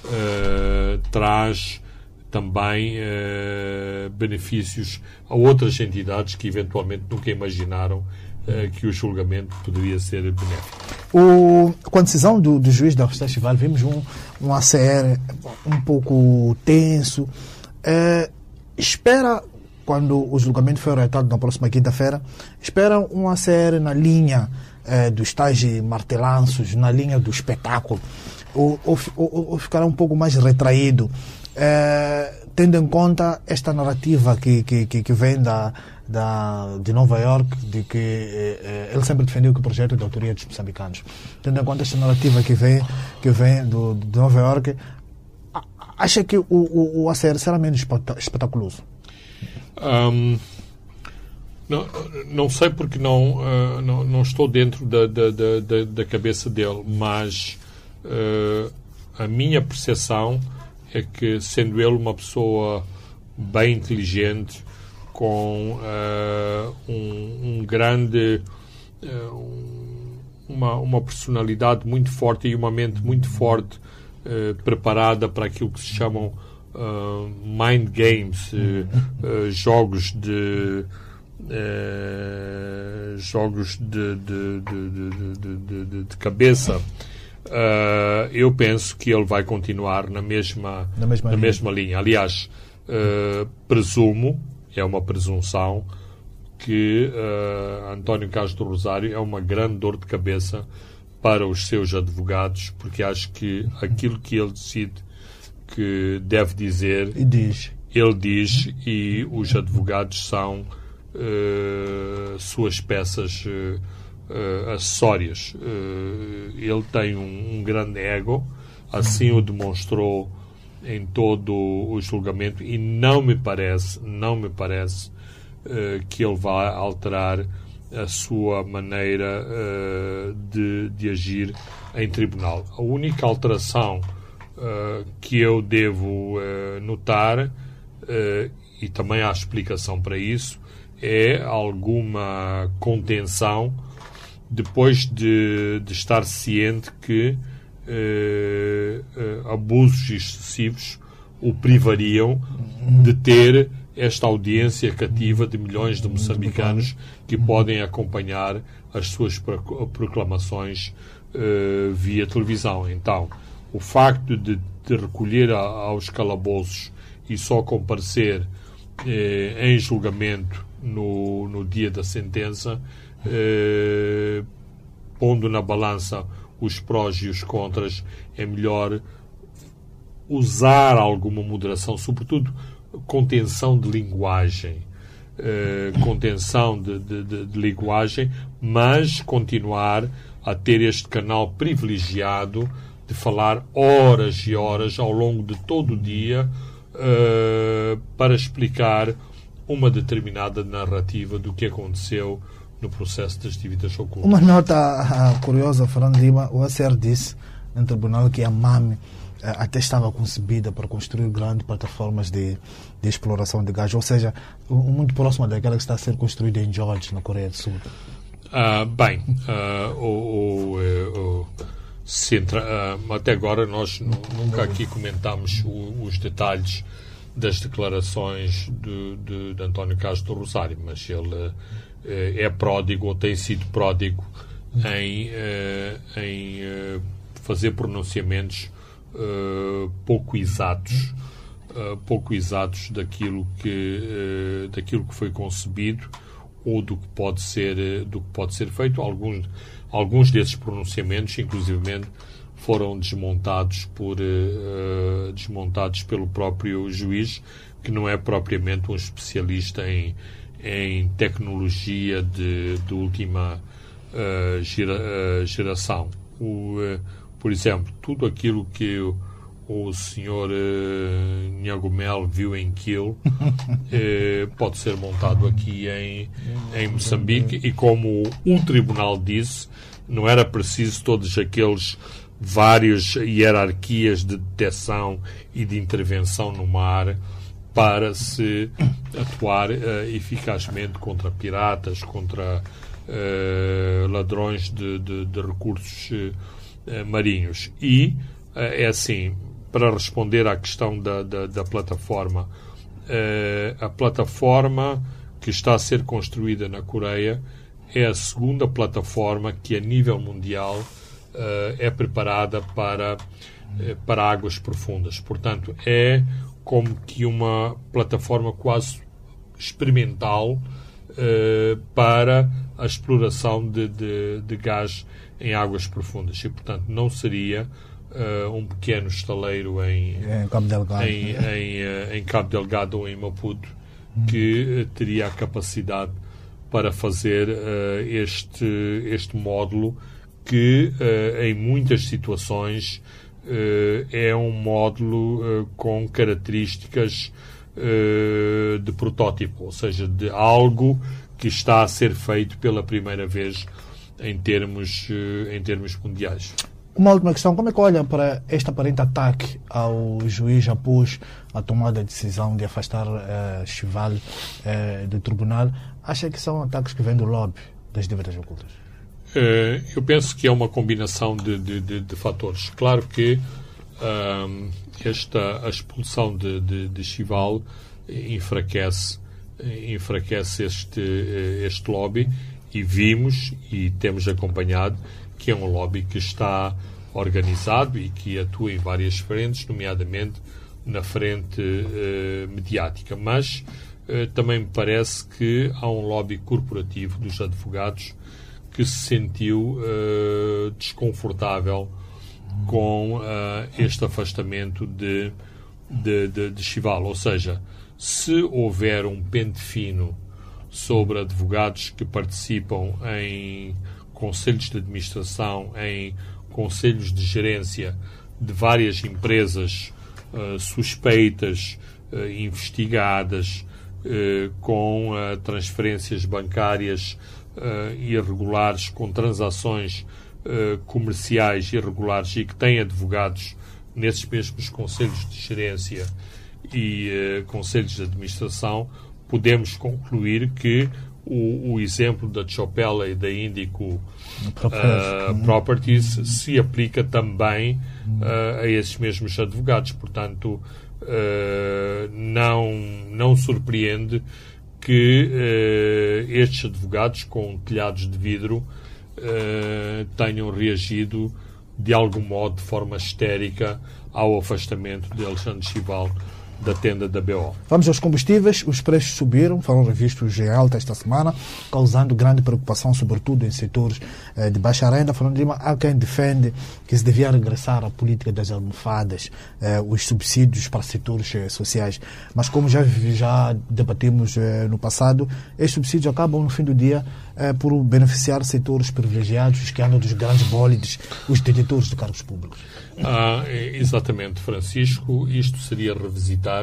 Speaker 3: traz também benefícios a outras entidades que eventualmente nunca imaginaram que o julgamento poderia ser benéfico.
Speaker 2: Com a decisão do juiz da Festival, vimos um ACR um pouco tenso. Espera, quando o julgamento foi orientado na próxima quinta-feira, espera um ACR na linha dos tais martelanços, na linha do espetáculo, ou ficará um pouco mais retraído, tendo em conta esta narrativa que vem de Nova York, de que ele sempre defendeu que o projeto é de autoria dos moçambicanos. Tendo em conta esta narrativa que vem de Nova York, acha que o ACR será menos espetaculoso?
Speaker 3: Não sei, porque não estou dentro da cabeça dele, mas a minha percepção é que, sendo ele uma pessoa bem inteligente, com uma personalidade muito forte e uma mente muito forte, preparada para aquilo que se chamam mind games, jogos de cabeça. Eu penso que ele vai continuar na mesma linha. Aliás, presumo, é uma presunção, que António Castro Rosário é uma grande dor de cabeça para os seus advogados, porque acho que aquilo que ele decide que deve dizer, ele diz, e os advogados são suas peças acessórias. Ele tem um grande ego, assim o demonstrou em todo o julgamento, e não me parece que ele vá alterar a sua maneira de agir em tribunal. A única alteração que eu devo notar, e também há explicação para isso, é alguma contenção depois de estar ciente que abusos excessivos o privariam de ter esta audiência cativa de milhões de moçambicanos que podem acompanhar as suas proclamações via televisão. Então, o facto de recolher aos calabouços e só comparecer em julgamento no dia da sentença, pondo na balança os prós e os contras, é melhor usar alguma moderação, sobretudo contenção de linguagem, mas continuar a ter este canal privilegiado de falar horas e horas ao longo de todo o dia para explicar uma determinada narrativa do que aconteceu no processo das dívidas ocultas.
Speaker 2: Uma nota curiosa, Fernando Lima: o ACR disse no tribunal que a MAME até estava concebida para construir grandes plataformas de exploração de gás, ou seja, muito próxima daquela que está a ser construída em George, na Coreia do Sul.
Speaker 3: Até agora nós nunca aqui comentámos os detalhes das declarações de António Castro Rosário, mas ele é pródigo, ou tem sido pródigo, em fazer pronunciamentos pouco exatos daquilo que foi concebido ou do que pode ser feito. Alguns desses pronunciamentos, inclusivamente, foram desmontados pelo próprio juiz, que não é propriamente um especialista em tecnologia de última geração. Por exemplo, tudo aquilo que o senhor Nhagomel viu em Quil pode ser montado aqui em Moçambique, e como o tribunal disse, não era preciso todos aqueles várias hierarquias de detecção e de intervenção no mar para se atuar eficazmente contra piratas, contra ladrões de recursos marinhos. E é assim, para responder à questão da plataforma, a plataforma que está a ser construída na Coreia é a segunda plataforma que a nível mundial é preparada para águas profundas. Portanto, é como que uma plataforma quase experimental para a exploração de gás em águas profundas. E, portanto, não seria um pequeno estaleiro em
Speaker 2: Cabo Delgado,
Speaker 3: em Cabo Delgado ou em Maputo que teria a capacidade para fazer este módulo que, em muitas situações, é um módulo com características de protótipo, ou seja, de algo que está a ser feito pela primeira vez em termos mundiais.
Speaker 2: Uma última questão, como é que olha para este aparente ataque ao juiz após a tomada de decisão de afastar Chival do tribunal? Acha que são ataques que vêm do lobby das dívidas ocultas?
Speaker 3: Eu penso que é uma combinação de fatores. Claro que a expulsão de Chival enfraquece este lobby, e vimos e temos acompanhado que é um lobby que está organizado e que atua em várias frentes, nomeadamente na frente mediática. Mas também me parece que há um lobby corporativo dos advogados que se sentiu desconfortável com este afastamento de Chival. Ou seja, se houver um pente fino sobre advogados que participam em conselhos de administração, em conselhos de gerência de várias empresas suspeitas, investigadas, com transferências bancárias irregulares, com transações comerciais irregulares, e que têm advogados nesses mesmos conselhos de gerência e conselhos de administração, podemos concluir que o exemplo da Chopella e da Indico Properties se aplica também a esses mesmos advogados. Portanto, não surpreende que estes advogados com telhados de vidro tenham reagido de algum modo, de forma histérica, ao afastamento de Alexandre Chival da tenda da BO.
Speaker 2: Vamos aos combustíveis. Os preços subiram, foram revistos em alta esta semana, causando grande preocupação, sobretudo em setores de baixa renda. Fernando Lima, há quem defende que se devia regressar à política das almofadas, os subsídios para setores sociais. Mas como já debatemos no passado, estes subsídios acabam, no fim do dia, por beneficiar setores privilegiados, os que andam dos grandes bólides, os detentores de cargos públicos.
Speaker 3: Exatamente, Francisco. Isto seria revisitar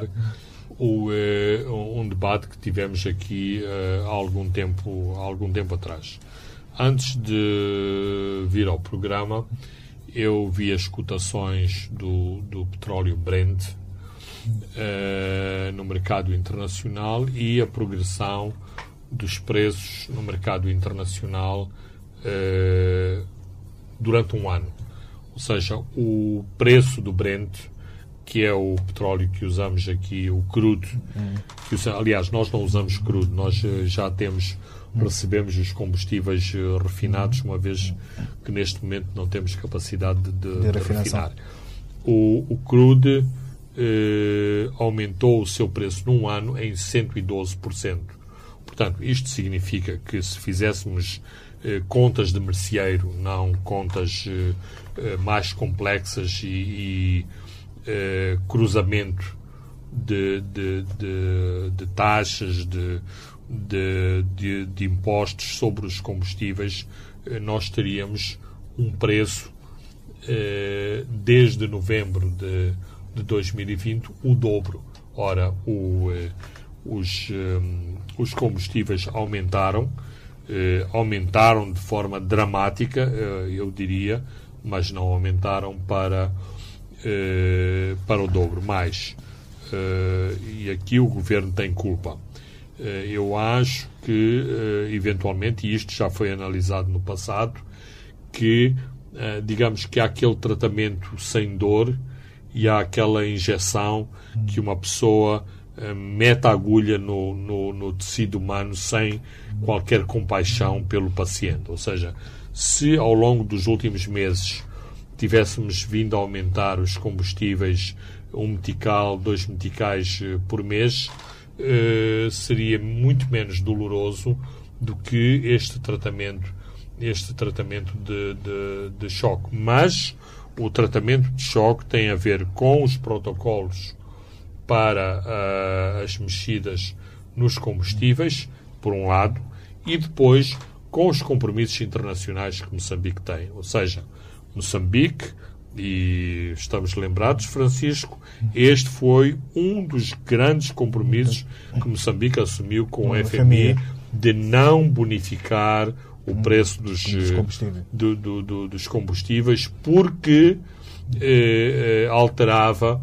Speaker 3: um debate que tivemos aqui há algum tempo atrás. Antes de vir ao programa, eu vi as cotações do petróleo Brent no mercado internacional e a progressão dos preços no mercado internacional durante um ano. Ou seja, o preço do Brent, que é o petróleo que usamos aqui, o crudo, aliás, nós não usamos crudo, nós já recebemos os combustíveis refinados, uma vez que neste momento não temos capacidade de refinar. O crudo aumentou o seu preço num ano em 112%. Portanto, isto significa que se fizéssemos contas de merceeiro, não contas mais complexas e cruzamento de taxas, de impostos sobre os combustíveis, nós teríamos um preço desde novembro de 2020, o dobro. Ora, os combustíveis aumentaram de forma dramática, eu diria, mas não aumentaram para o dobro. Mas, e aqui o Governo tem culpa. Eu acho que, eventualmente, e isto já foi analisado no passado, que, digamos que há aquele tratamento sem dor e há aquela injeção que uma pessoa mete a agulha no tecido humano sem qualquer compaixão pelo paciente. Ou seja, se ao longo dos últimos meses tivéssemos vindo a aumentar os combustíveis 1 metical, 2 meticais por mês, seria muito menos doloroso do que este tratamento de choque. Mas o tratamento de choque tem a ver com os protocolos para as mexidas nos combustíveis, por um lado, e depois com os compromissos internacionais que Moçambique tem. Ou seja, Moçambique, e estamos lembrados, Francisco, este foi um dos grandes compromissos que Moçambique assumiu com o FMI de não bonificar o preço dos combustíveis porque alterava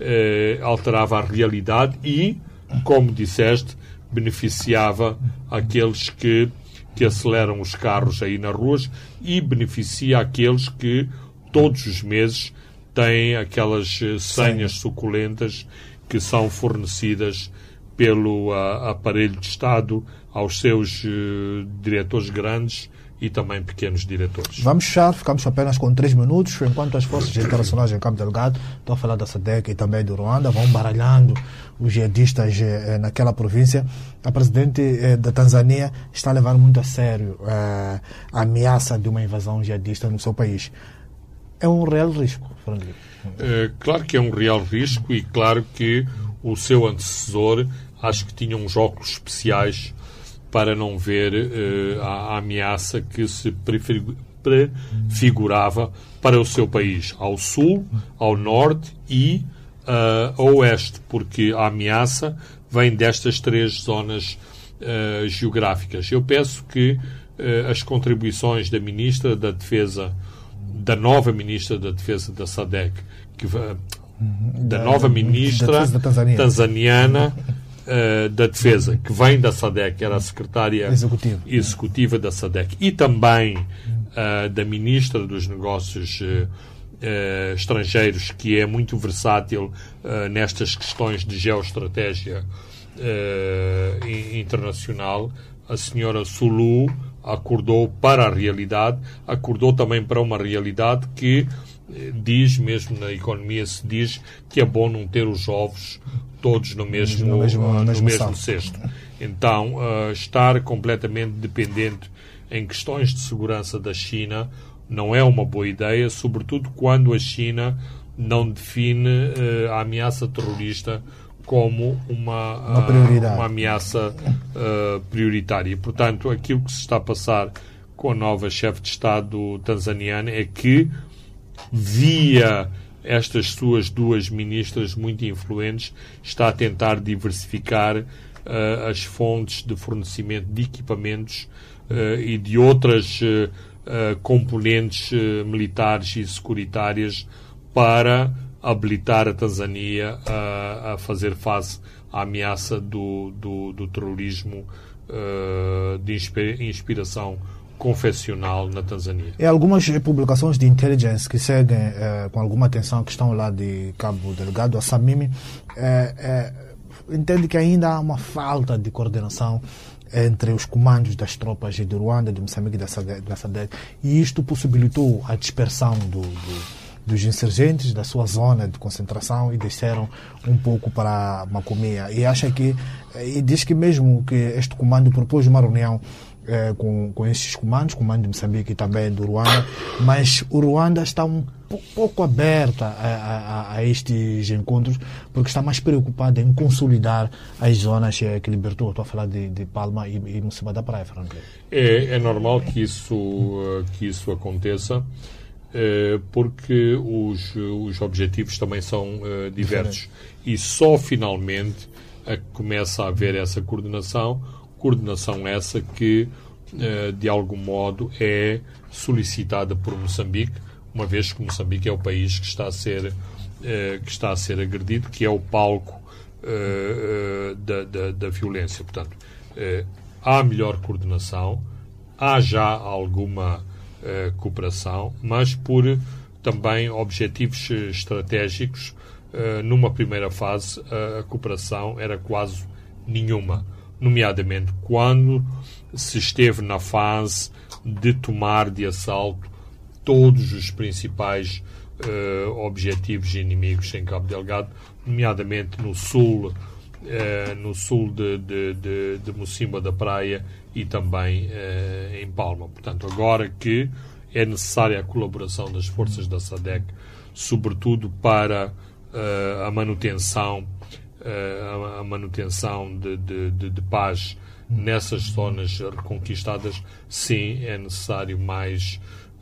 Speaker 3: a realidade e, como disseste, beneficiava aqueles que aceleram os carros aí nas ruas e beneficia aqueles que todos os meses têm aquelas senhas suculentas que são fornecidas pelo aparelho de Estado aos seus diretores grandes e também pequenos diretores.
Speaker 2: Vamos fechar, ficamos apenas com 3 minutos, enquanto as forças internacionais em Cabo Delgado, estou a falar da SADC e também do Ruanda, vão baralhando os jihadistas naquela província. A presidente da Tanzânia está a levar muito a sério a ameaça de uma invasão jihadista no seu país. É um real risco, Fernando?
Speaker 3: Claro que é um real risco e claro que o seu antecessor acho que tinha uns óculos especiais para não ver a ameaça que se prefigurava para o seu país, ao sul, ao norte e ao oeste, porque a ameaça vem destas 3 zonas geográficas. Eu peço que as contribuições da Ministra da Defesa, da nova Ministra da Defesa da SADC, da nova Ministra tanzaniana da Defesa, que vem da SADC, que era a secretária executiva da SADC, e também da Ministra dos Negócios Estrangeiros, que é muito versátil nestas questões de geoestratégia internacional, a senhora Sulu acordou para a realidade, acordou também para uma realidade que diz, mesmo na economia se diz, que é bom não ter os ovos todos no mesmo cesto. Então, estar completamente dependente em questões de segurança da China não é uma boa ideia, sobretudo quando a China não define a ameaça terrorista como uma ameaça prioritária. Portanto, aquilo que se está a passar com a nova chefe de Estado tanzaniana é que, via estas suas 2 ministras muito influentes, está a tentar diversificar as fontes de fornecimento de equipamentos e de outras componentes militares e securitárias para habilitar a Tanzânia a fazer face à ameaça do terrorismo de inspiração confessional na Tanzânia.
Speaker 2: E algumas publicações de intelligence que seguem com alguma atenção a questão lá de Cabo Delgado, a Samimi, entende que ainda há uma falta de coordenação entre os comandos das tropas de Ruanda, de Moçambique e da SADC, e isto possibilitou a dispersão dos insurgentes da sua zona de concentração e desceram um pouco para Macomia. E diz que mesmo que este comando propôs uma reunião com esses comandos, comando de Moçambique e também do Ruanda, mas o Ruanda está um pouco aberto a estes encontros, porque está mais preocupado em consolidar as zonas que libertou. Estou a falar de Palma e Mocímboa da Praia, Fernando.
Speaker 3: É normal que isso aconteça. porque os objetivos também são diversos. E só finalmente começa a haver essa coordenação essa que, de algum modo, é solicitada por Moçambique, uma vez que Moçambique é o país que está a ser agredido, que é o palco da violência. Portanto, há melhor coordenação, há já alguma cooperação, mas por também objetivos estratégicos. Numa primeira fase, a cooperação era quase nenhuma, nomeadamente quando se esteve na fase de tomar de assalto todos os principais objetivos inimigos em Cabo Delgado, nomeadamente no sul de Mocimboa da Praia e também em Palma. Portanto, agora que é necessária a colaboração das forças da SADC, sobretudo para a manutenção de paz nessas zonas reconquistadas, sim, é necessário mais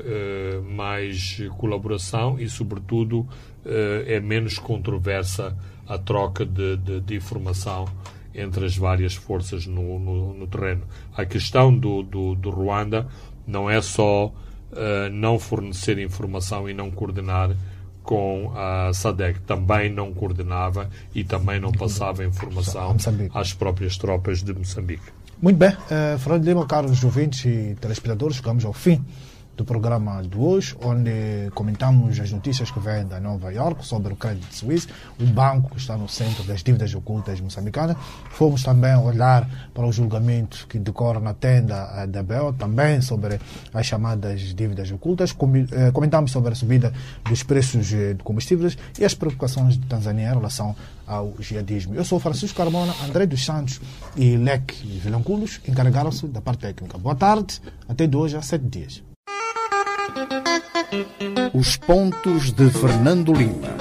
Speaker 3: colaboração e, sobretudo, é menos controversa a troca de informação entre as várias forças no terreno. A questão do Ruanda não é só não fornecer informação e não coordenar com a SADC, também não coordenava e também não passava informação às próprias tropas de Moçambique.
Speaker 2: Muito bem, Fernando Lima, caros ouvintes e telespectadores, chegamos ao fim do programa de hoje, onde comentamos as notícias que vêm da Nova Iorque sobre o Credit Suisse, o banco que está no centro das dívidas ocultas moçambicanas. Fomos também olhar para o julgamento que decorre na tenda da BEL, também sobre as chamadas dívidas ocultas. Comentamos sobre a subida dos preços de combustíveis e as preocupações de Tanzânia em relação ao jihadismo. Eu sou Francisco Carmona, André dos Santos e Leque Vilanculos encarregaram-se da parte técnica. Boa tarde, até de hoje a 7 dias.
Speaker 1: Os pontos de Fernando Lima.